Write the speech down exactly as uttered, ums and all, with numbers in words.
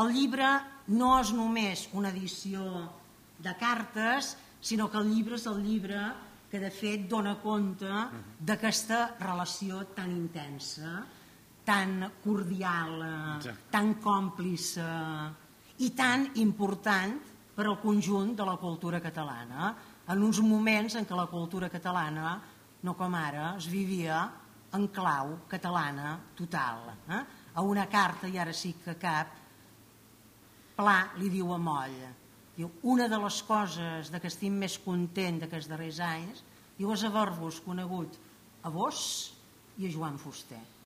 el llibre no és només una edició de cartes, sinó que el llibre és el llibre que de fet dona compte d'aquesta relació tan intensa, tan cordial, tan còmplice i tan important per al conjunt de la cultura catalana, en uns moments en què la cultura catalana, no com ara, es vivia en clau catalana total. A una carta, i ara sí que cap, Pla li diu a Moll, diu, una de les coses de què estic més content d'aquests darrers anys diu, és haver-vos conegut a vos i a Joan Fuster.